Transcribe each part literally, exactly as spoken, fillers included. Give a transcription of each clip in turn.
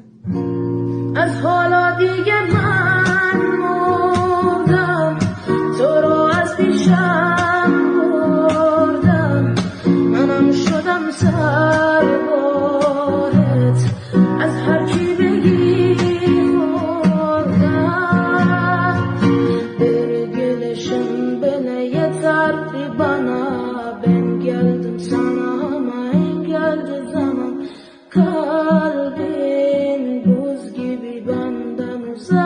از حالا دیگه من مردم، تو رو از پیشم بردم، منم شدم سربارت، از هر کی بگی خوردم. Bir gelişim bile yeterdi bana, ben geldim sana ama geldi zaman. Kalbin buz gibi benden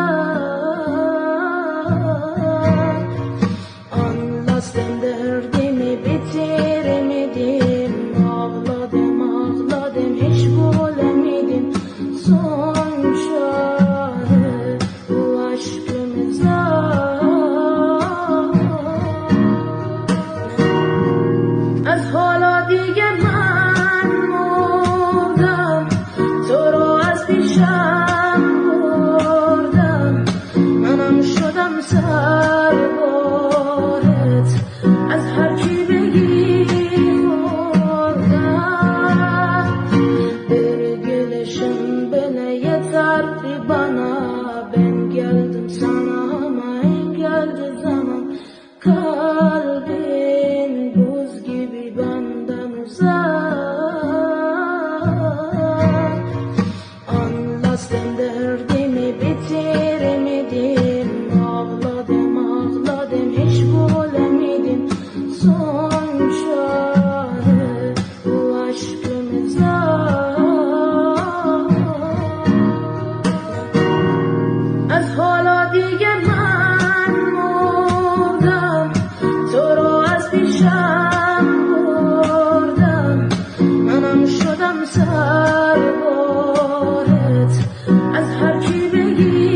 uzak. Anlasam derdimi bitiremedim, ağladım ağladım hiç bulemedim. Son çare bu aşkımıza. از حالا دیگه من مردم، تو رو از پیشم بردم، منم شدم سربارت، از هر کی بگی خوردم. Bir gelişim bile yeterdi bana, ben geldim sana ama geldi zaman. Kalbin buz gibi benden uzak. Anlasam derdimi bitiremedim, ağladım ağladım hiç bulemedim. Son çare bu aşkımıza. از حالا دیگه من مردم، تو رو از پیشم بردم، منم شدم سربارت، از هر کی بگی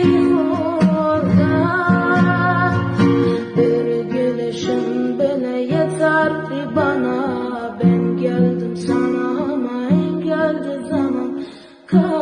خوردم. Bir gelişim bile yeterdi bana, ben geldim sana ama geldi zaman.